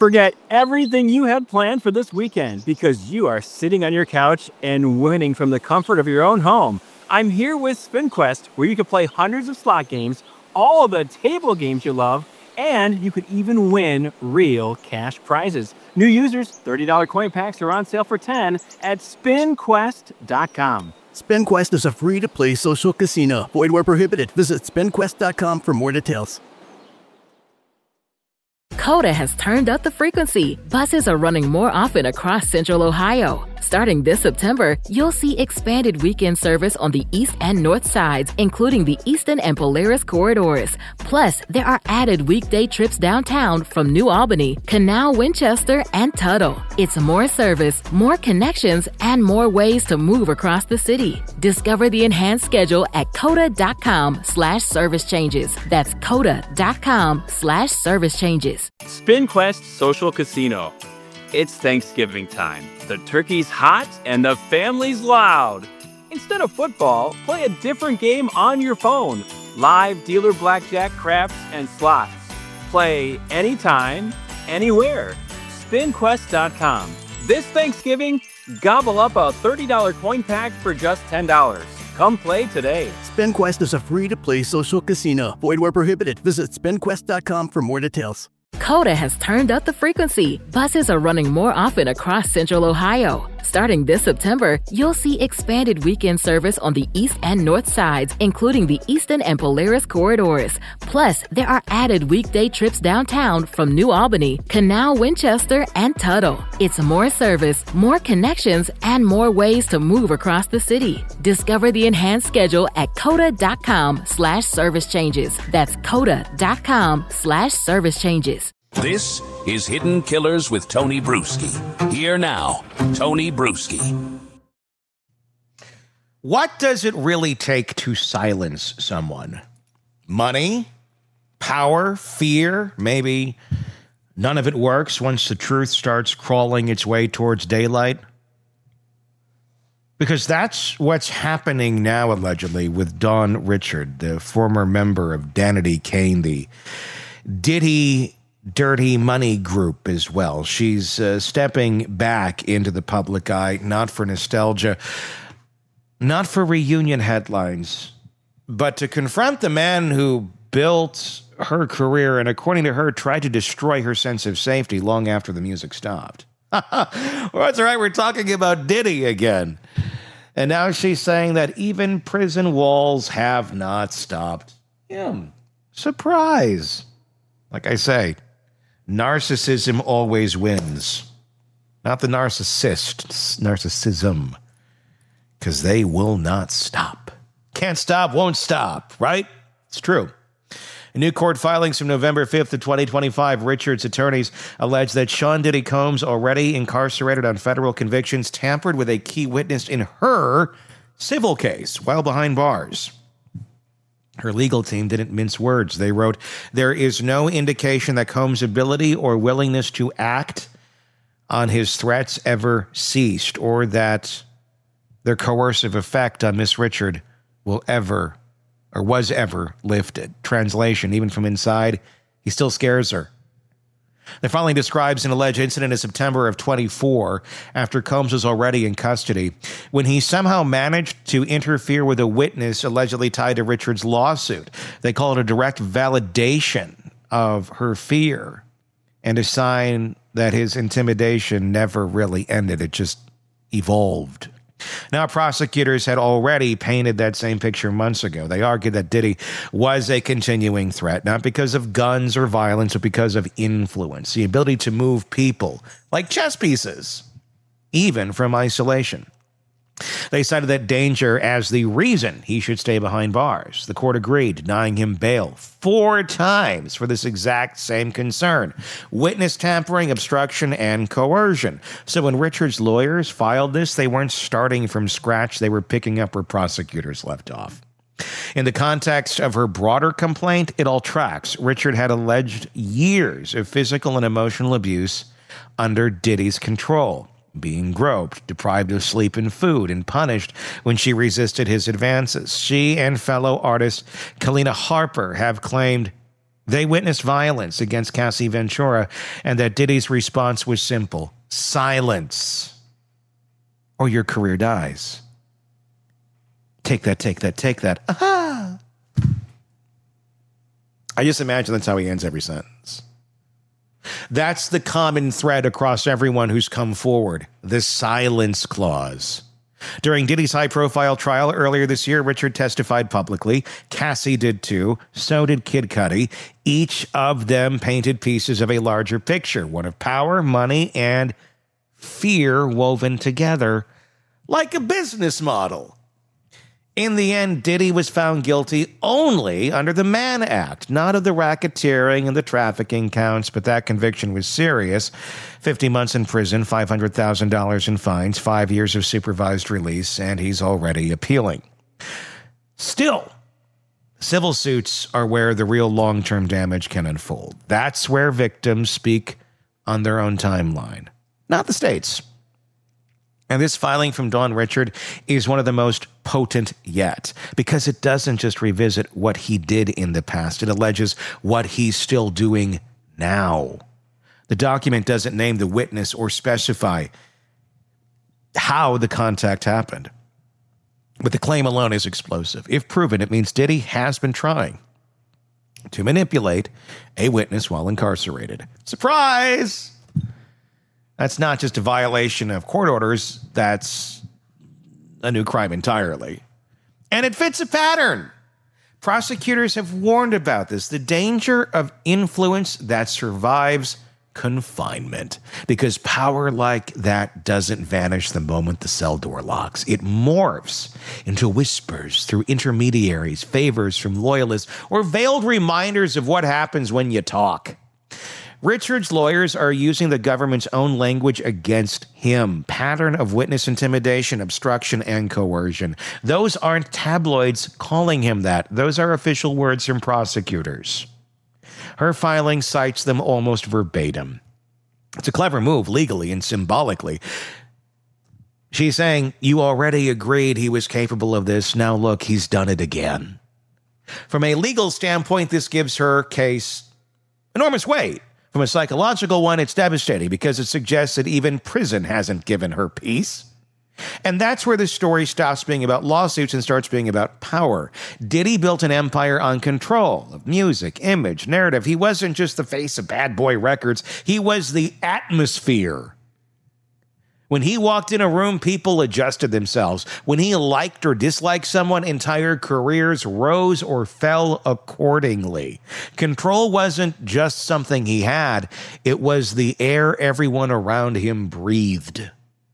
Forget everything you had planned for this weekend because you are sitting on your couch and winning from the comfort of your own home. I'm here with SpinQuest, where you can play hundreds of slot games, all of the table games you love, and you could even win real cash prizes. New users, $30 coin packs are on sale for $10 at spinquest.com. SpinQuest is a free-to-play social casino. Void where prohibited. Visit spinquest.com for more details. Coda has turned up the frequency. Buses are running more often across Central Ohio. Starting this September, you'll see expanded weekend service on the east and north sides, including the Eastern and Polaris corridors. Plus, there are added weekday trips downtown from New Albany, Canal, Winchester, and Tuttle. It's more service, more connections, and more ways to move across the city. Discover the enhanced schedule at coda.com/service changes. That's coda.com/service changes. SpinQuest Social Casino. It's Thanksgiving time. The turkey's hot and the family's loud. Instead of football, play a different game on your phone. Live dealer blackjack, craps, and slots. Play anytime, anywhere. SpinQuest.com. This Thanksgiving, gobble up a $30 coin pack for just $10. Come play today. SpinQuest is a free-to-play social casino. Void where prohibited. Visit spinquest.com for more details. Coda has turned up the frequency. Buses are running more often across Central Ohio. Starting this September, you'll see expanded weekend service on the east and north sides, including the Eastern and Polaris corridors. Plus, there are added weekday trips downtown from New Albany, Canal, Winchester, and Tuttle. It's more service, more connections, and more ways to move across the city. Discover the enhanced schedule at coda.com/service changes. That's coda.com/service changes. This is Hidden Killers with Tony Bruschi. Here now, Tony Bruschi. What does it really take to silence someone? Money? Power? Fear? Maybe none of it works once the truth starts crawling its way towards daylight? Because that's what's happening now, allegedly, with Dawn Richard, the former member of Danity Kane, the Diddy Dirty Money group as well. She's stepping back into the public eye, not for nostalgia, not for reunion headlines, but to confront the man who built her career and, according to her, tried to destroy her sense of safety long after the music stopped. Well, that's right, we're talking about Diddy again. And now she's saying that even prison walls have not stopped him. Surprise. Like I say, narcissism always wins. Not the narcissist, narcissism. Because they will not stop. Can't stop, won't stop, right? It's true. In new court filings from November 5th of 2025, Richard's attorneys allege that Sean Diddy Combs, already incarcerated on federal convictions, tampered with a key witness in her civil case while behind bars. Her legal team didn't mince words. They wrote, "There is no indication that Combs' ability or willingness to act on his threats ever ceased, or that their coercive effect on Miss Richard will ever or was ever lifted." Translation, even from inside, he still scares her. The filing describes an alleged incident in September of 24, after Combs was already in custody, when he somehow managed to interfere with a witness allegedly tied to Richard's lawsuit. They call it a direct validation of her fear and a sign that his intimidation never really ended. It just evolved. Now, prosecutors had already painted that same picture months ago. They argued that Diddy was a continuing threat, not because of guns or violence, but because of influence, the ability to move people like chess pieces, even from isolation. They cited that danger as the reason he should stay behind bars. The court agreed, denying him bail 4 times for this exact same concern: witness tampering, obstruction, and coercion. So when Richard's lawyers filed this, they weren't starting from scratch. They were picking up where prosecutors left off. In the context of her broader complaint, it all tracks. Richard had alleged years of physical and emotional abuse under Diddy's control, being groped, deprived of sleep and food, and punished when she resisted his advances. She and fellow artist Kalina Harper have claimed They witnessed violence against Cassie Ventura, and that Diddy's response was simple: silence, or your career dies. Take that, take that, take that. Aha! I just imagine that's how he ends every sentence. That's the common thread across everyone who's come forward, the silence clause. During Diddy's high-profile trial earlier this year, Richard testified publicly. Cassie did too. So did Kid Cudi. Each of them painted pieces of a larger picture, one of power, money, and fear woven together like a business model. In the end, Diddy was found guilty only under the Mann Act, not of the racketeering and the trafficking counts, but that conviction was serious. 50 months in prison, $500,000 in fines, 5 years of supervised release, and he's already appealing. Still, civil suits are where the real long-term damage can unfold. That's where victims speak on their own timeline, not the states. And this filing from Don Richard is one of the most potent yet, because it doesn't just revisit what he did in the past. It alleges what he's still doing now. The document doesn't name the witness or specify how the contact happened. But the claim alone is explosive. If proven, it means Diddy has been trying to manipulate a witness while incarcerated. Surprise! That's not just a violation of court orders. That's a new crime entirely. And it fits a pattern. Prosecutors have warned about this. The danger of influence that survives confinement. Because power like that doesn't vanish the moment the cell door locks. It morphs into whispers through intermediaries, favors from loyalists, or veiled reminders of what happens when you talk. Richard's lawyers are using the government's own language against him. Pattern of witness intimidation, obstruction, and coercion. Those aren't tabloids calling him that. Those are official words from prosecutors. Her filing cites them almost verbatim. It's a clever move legally and symbolically. She's saying, you already agreed he was capable of this. Now look, he's done it again. From a legal standpoint, this gives her case enormous weight. From a psychological one, it's devastating because it suggests that even prison hasn't given her peace. And that's where the story stops being about lawsuits and starts being about power. Diddy built an empire on control of music, image, narrative. He wasn't just the face of Bad Boy Records. He was the atmosphere. When he walked in a room, people adjusted themselves. When he liked or disliked someone, entire careers rose or fell accordingly. Control wasn't just something he had. It was the air everyone around him breathed.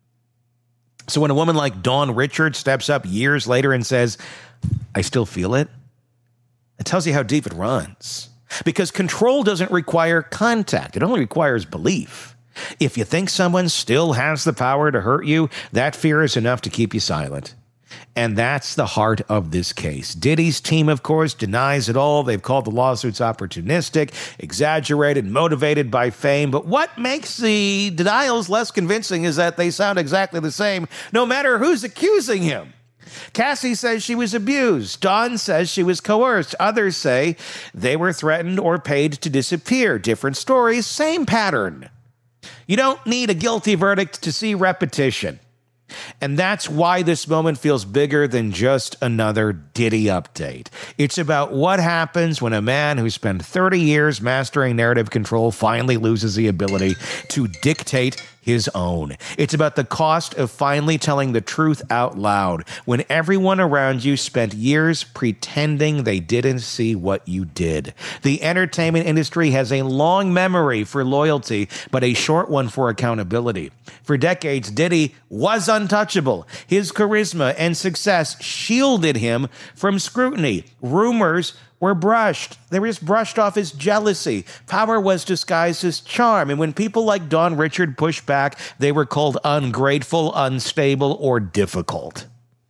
So when a woman like Dawn Richard steps up years later and says, I still feel it, it tells you how deep it runs. Because control doesn't require contact. It only requires belief. If you think someone still has the power to hurt you, that fear is enough to keep you silent. And that's the heart of this case. Diddy's team, of course, denies it all. They've called the lawsuits opportunistic, exaggerated, motivated by fame. But what makes the denials less convincing is that they sound exactly the same, no matter who's accusing him. Cassie says she was abused. Dawn says she was coerced. Others say they were threatened or paid to disappear. Different stories, same pattern. You don't need a guilty verdict to see repetition. And that's why this moment feels bigger than just another Diddy update. It's about what happens when a man who spent 30 years mastering narrative control finally loses the ability to dictate his own. It's about the cost of finally telling the truth out loud when everyone around you spent years pretending they didn't see what you did. The entertainment industry has a long memory for loyalty, but a short one for accountability. For decades, Diddy was untouchable. His charisma and success shielded him from scrutiny. Rumors were brushed. They were just brushed off as jealousy. Power was disguised as charm. And when people like Don Richard pushed back, they were called ungrateful, unstable, or difficult.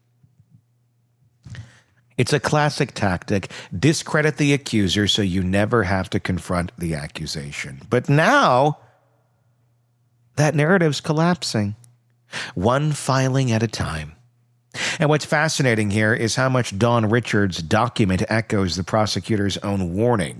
It's a classic tactic. Discredit the accuser so you never have to confront the accusation. But now, that narrative's collapsing. One filing at a time. And what's fascinating here is how much Dawn Richard's document echoes the prosecutor's own warnings.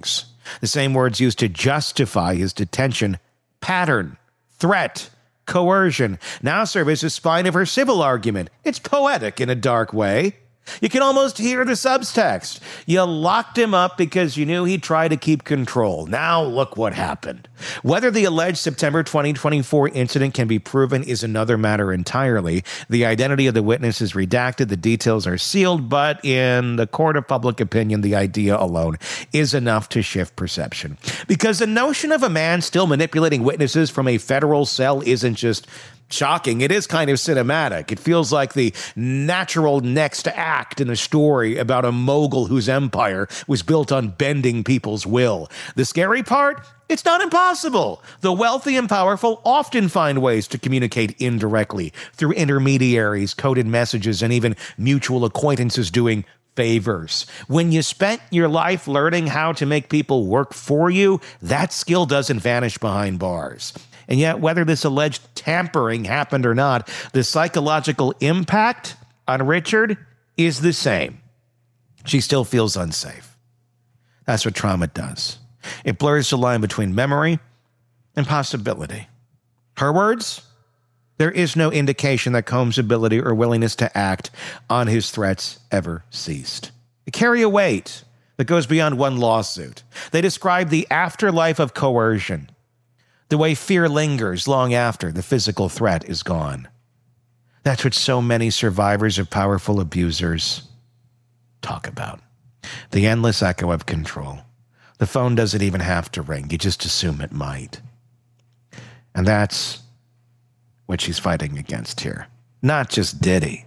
The same words used to justify his detention: pattern, threat, coercion, now serve as the spine of her civil argument. It's poetic in a dark way. You can almost hear the subtext. You locked him up because you knew he'd try to keep control. Now look what happened. Whether the alleged September 2024 incident can be proven is another matter entirely. The identity of the witness is redacted, the details are sealed, but in the court of public opinion, the idea alone is enough to shift perception. Because the notion of a man still manipulating witnesses from a federal cell isn't just shocking. It is kind of cinematic. It feels like the natural next act in a story about a mogul whose empire was built on bending people's will. The scary part? It's not impossible. The wealthy and powerful often find ways to communicate indirectly through intermediaries, coded messages, and even mutual acquaintances doing favors. When you spent your life learning how to make people work for you, that skill doesn't vanish behind bars. And yet, whether this alleged tampering happened or not, the psychological impact on Richard is the same. She still feels unsafe. That's what trauma does. It blurs the line between memory and possibility. Her words? There is no indication that Combs' ability or willingness to act on his threats ever ceased. They carry a weight that goes beyond one lawsuit. They describe the afterlife of coercion, the way fear lingers long after the physical threat is gone. That's what so many survivors of powerful abusers talk about. The endless echo of control. The phone doesn't even have to ring. You just assume it might. And that's what she's fighting against here. Not just Diddy,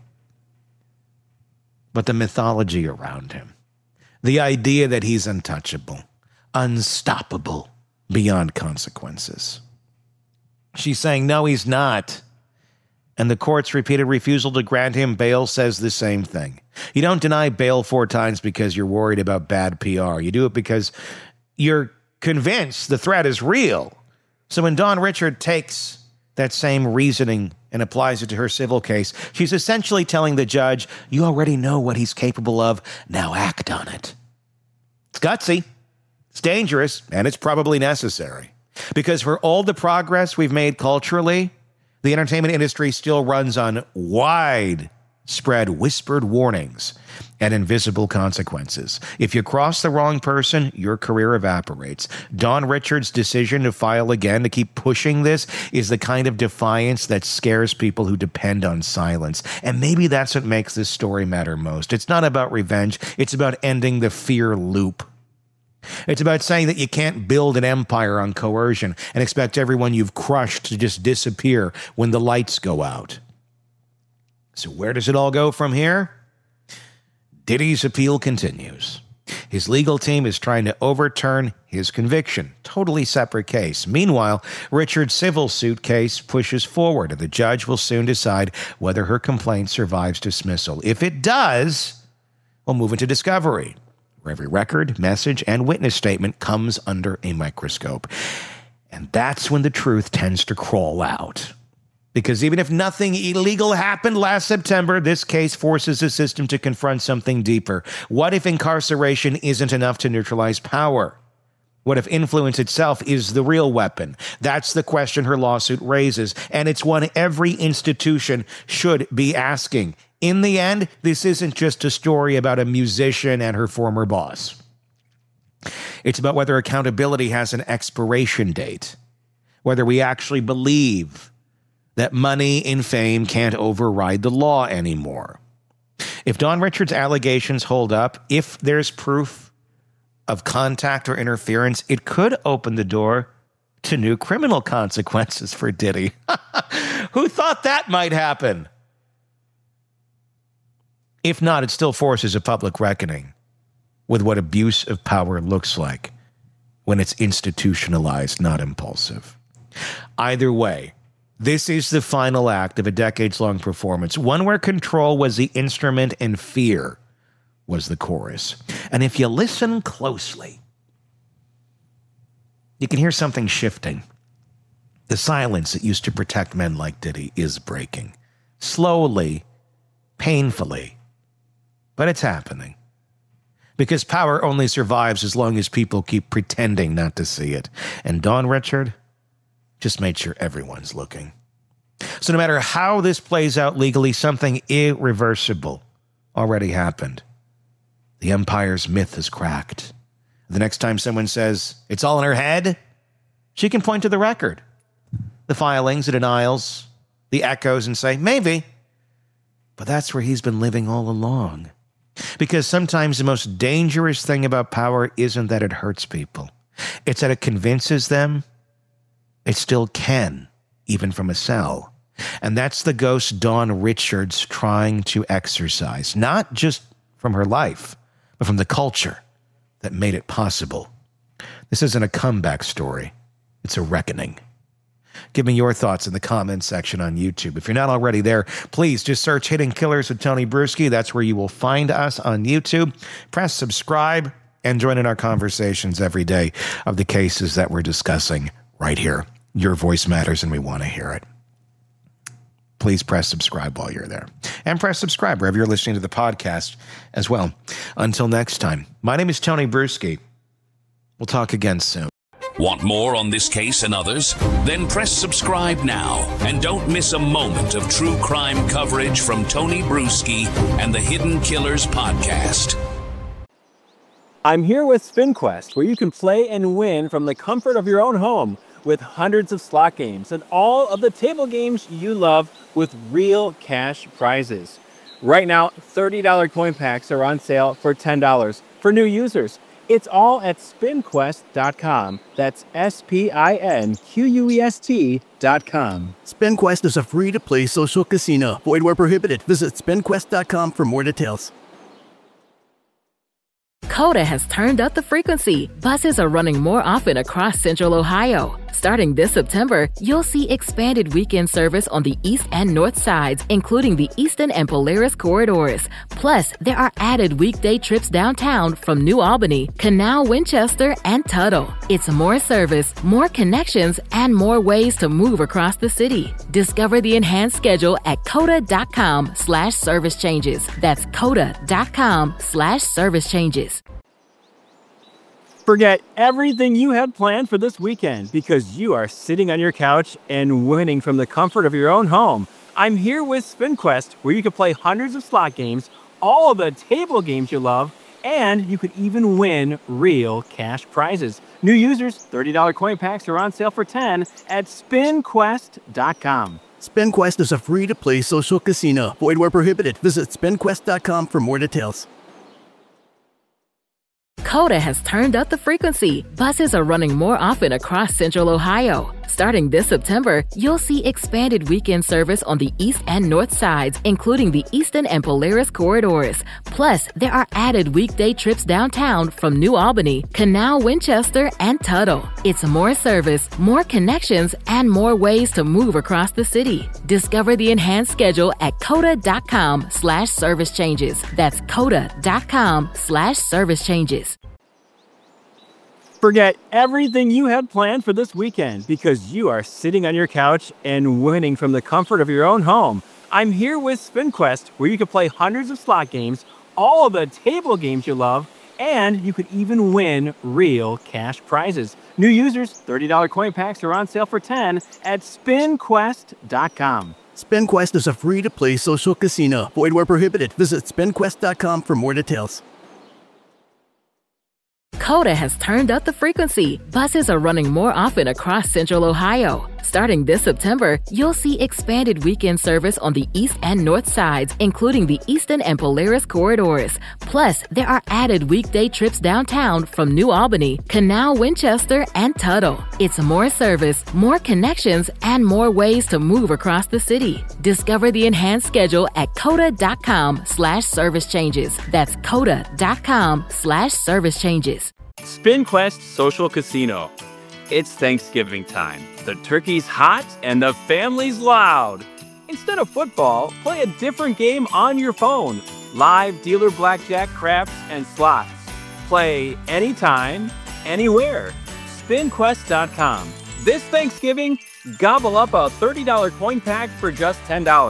but the mythology around him. The idea that he's untouchable, unstoppable, beyond consequences. She's saying, no, he's not. And the court's repeated refusal to grant him bail says the same thing. You don't deny bail 4 times because you're worried about bad PR. You do it because you're convinced the threat is real. So when Dawn Richard takes that same reasoning and applies it to her civil case, she's essentially telling the judge, you already know what he's capable of, now act on it. It's gutsy. It's dangerous, and it's probably necessary. Because for all the progress we've made culturally, the entertainment industry still runs on widespread whispered warnings and invisible consequences. If you cross the wrong person, your career evaporates. Dawn Richards' decision to file again, to keep pushing this, is the kind of defiance that scares people who depend on silence. And maybe that's what makes this story matter most. It's not about revenge. It's about ending the fear loop. It's about saying that you can't build an empire on coercion and expect everyone you've crushed to just disappear when the lights go out. So where does it all go from here? Diddy's appeal continues. His legal team is trying to overturn his conviction. Totally separate case. Meanwhile, Richard's civil suit case pushes forward, and the judge will soon decide whether her complaint survives dismissal. If it does, we'll move into discovery, where every record, message, and witness statement comes under a microscope. And that's when the truth tends to crawl out. Because even if nothing illegal happened last September, this case forces the system to confront something deeper. What if incarceration isn't enough to neutralize power? What if influence itself is the real weapon? That's the question her lawsuit raises, and it's one every institution should be asking. In the end, this isn't just a story about a musician and her former boss. It's about whether accountability has an expiration date, whether we actually believe that money and fame can't override the law anymore. If Dawn Richards' allegations hold up, if there's proof of contact or interference, it could open the door to new criminal consequences for Diddy. Who thought that might happen? If not, it still forces a public reckoning with what abuse of power looks like when it's institutionalized, not impulsive. Either way, this is the final act of a decades-long performance, one where control was the instrument and fear was the chorus. And if you listen closely, you can hear something shifting. The silence that used to protect men like Diddy is breaking. Slowly, painfully, but it's happening. because power only survives as long as people keep pretending not to see it. And Dawn Richard just made sure everyone's looking. So no matter how this plays out legally, something irreversible already happened. The Empire's myth is cracked. The next time someone says it's all in her head, she can point to the record, the filings, the denials, the echoes, and say, maybe. But that's where he's been living all along. Because sometimes the most dangerous thing about power isn't that it hurts people. It's that it convinces them it still can, even from a cell. And that's the ghost Dawn Richards trying to exorcise, not just from her life, but from the culture that made it possible. This isn't a comeback story. It's a reckoning. Give me your thoughts in the comments section on YouTube. If you're not already there, please just search Hidden Killers with Tony Bruschi. That's where you will find us on YouTube. Press subscribe and join in our conversations every day of the cases that we're discussing right here. Your voice matters and we want to hear it. Please press subscribe while you're there. And press subscribe wherever you're listening to the podcast as well. Until next time, my name is Tony Bruschi. We'll talk again soon. Want more on this case and others? Then press subscribe now and don't miss a moment of true crime coverage from Tony Bruschi and the Hidden Killers podcast. I'm here with SpinQuest, where you can play and win from the comfort of your own home with hundreds of slot games and all of the table games you love with real cash prizes. Right now, $30 coin packs are on sale for $10 for new users. It's all at SpinQuest.com. That's SpinQuest.com. SpinQuest is a free-to-play social casino. Void where prohibited. Visit SpinQuest.com for more details. Coda has turned up the frequency. Buses are running more often across Central Ohio. Starting this September, you'll see expanded weekend service on the east and north sides, including the Eastern and Polaris corridors. Plus, there are added weekday trips downtown from New Albany, Canal, Winchester, and Tuttle. It's more service, more connections, and more ways to move across the city. Discover the enhanced schedule at coda.com/service changes. That's coda.com/service changes. Forget everything you had planned for this weekend because you are sitting on your couch and winning from the comfort of your own home. I'm here with SpinQuest, where you can play hundreds of slot games, all of the table games you love, and you could even win real cash prizes. New users, $30 coin packs are on sale for $10 at SpinQuest.com. SpinQuest is a free-to-play social casino. Void where prohibited. Visit SpinQuest.com for more details. Coda has turned up the frequency. Buses are running more often across Central Ohio. Starting this September, you'll see expanded weekend service on the east and north sides, including the Eastern and Polaris corridors. Plus, there are added weekday trips downtown from New Albany, Canal, Winchester, and Tuttle. It's more service, more connections, and more ways to move across the city. Discover the enhanced schedule at coda.com/service changes. That's coda.com/service changes. Forget everything you had planned for this weekend because you are sitting on your couch and winning from the comfort of your own home. I'm here with SpinQuest, where you can play hundreds of slot games, all of the table games you love, and you could even win real cash prizes. New users, $30 coin packs are on sale for $10 at SpinQuest.com. SpinQuest is a free-to-play social casino. Void where prohibited. Visit SpinQuest.com for more details. Coda has turned up the frequency. Buses are running more often across Central Ohio. Starting this September, you'll see expanded weekend service on the east and north sides, including the Eastern and Polaris corridors. Plus, there are added weekday trips downtown from New Albany, Canal, Winchester, and Tuttle. It's more service, more connections, and more ways to move across the city. Discover the enhanced schedule at coda.com/service changes. That's coda.com/service changes. SpinQuest Social Casino. It's Thanksgiving time. The turkey's hot and the family's loud. Instead of football, play a different game on your phone. Live dealer blackjack, craps, and slots. Play anytime, anywhere. SpinQuest.com. This Thanksgiving, gobble up a $30 coin pack for just $10.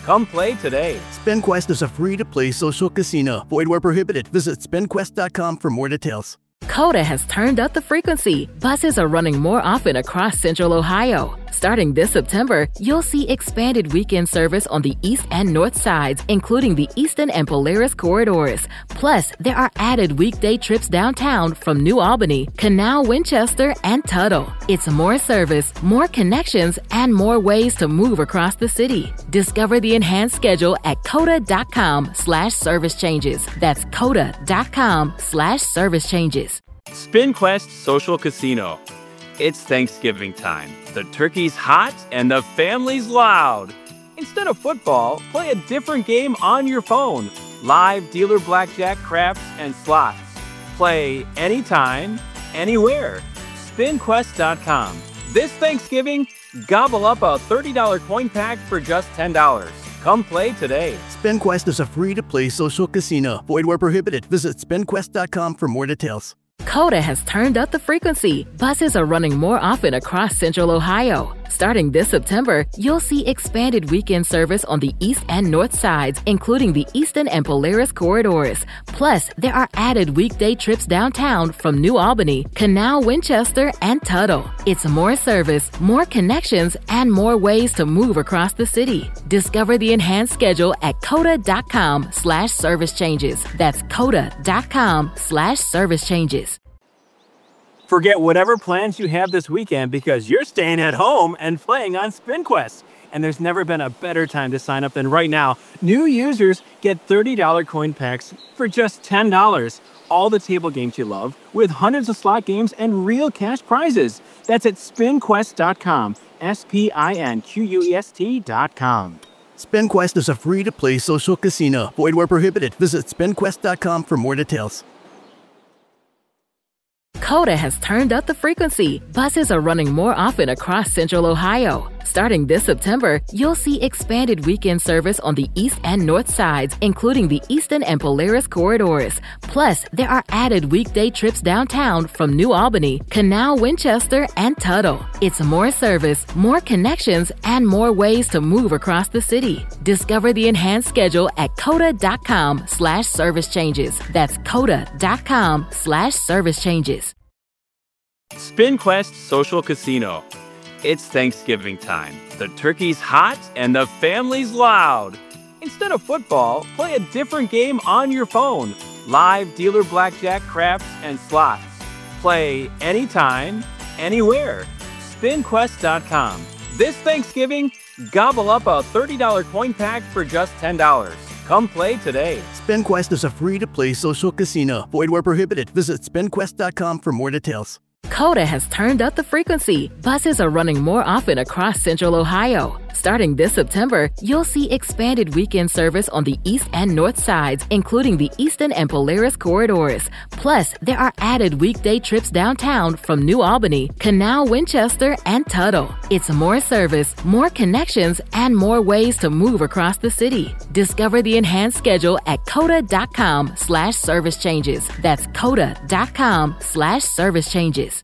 Come play today. SpinQuest is a free-to-play social casino. Void where prohibited. Visit spinquest.com for more details. Coda has turned up the frequency. Buses are running more often across Central Ohio. Starting this September, you'll see expanded weekend service on the east and north sides, including the Eastern and Polaris corridors. Plus, there are added weekday trips downtown from New Albany, Canal, Winchester, and Tuttle. It's more service, more connections, and more ways to move across the city. Discover the enhanced schedule at coda.com/service changes. That's coda.com/service changes. SpinQuest Social Casino. It's Thanksgiving time. The turkey's hot and the family's loud. Instead of football, play a different game on your phone. Live dealer blackjack, craps, and slots. Play anytime, anywhere. SpinQuest.com. This Thanksgiving, gobble up a $30 coin pack for just $10. Come play today. SpinQuest is a free-to-play social casino. Void where prohibited. Visit spinquest.com for more details. Coda has turned up the frequency. Buses are running more often across Central Ohio. Starting this September, you'll see expanded weekend service on the east and north sides, including the Eastern and Polaris corridors. Plus, there are added weekday trips downtown from New Albany, Canal, Winchester, and Tuttle. It's more service, more connections, and more ways to move across the city. Discover the enhanced schedule at coda.com/service changes. That's coda.com/service changes. Forget whatever plans you have this weekend because you're staying at home and playing on SpinQuest. And there's never been a better time to sign up than right now. New users get $30 coin packs for just $10. All the table games you love with hundreds of slot games and real cash prizes. That's at spinquest.com. SPINQUEST.com. SpinQuest is a free-to-play social casino. Void where prohibited. Visit spinquest.com for more details. Coda has turned up the frequency. Buses are running more often across Central Ohio. Starting this September, you'll see expanded weekend service on the east and north sides, including the Eastern and Polaris corridors. Plus, there are added weekday trips downtown from New Albany, Canal, Winchester, and Tuttle. It's more service, more connections, and more ways to move across the city. Discover the enhanced schedule at coda.com/service changes. That's coda.com/service changes. SpinQuest Social Casino. It's Thanksgiving time. The turkey's hot and the family's loud. Instead of football, play a different game on your phone. Live dealer blackjack, craps, and slots. Play anytime, anywhere. SpinQuest.com. This Thanksgiving, gobble up a $30 coin pack for just $10. Come play today. SpinQuest is a free-to-play social casino. Void where prohibited. Visit spinquest.com for more details. Coda has turned up the frequency. Buses are running more often across Central Ohio. Starting this September, you'll see expanded weekend service on the east and north sides, including the Eastern and Polaris corridors. Plus, there are added weekday trips downtown from New Albany, Canal, Winchester, and Tuttle. It's more service, more connections, and more ways to move across the city. Discover the enhanced schedule at coda.com/service changes. That's coda.com/service changes.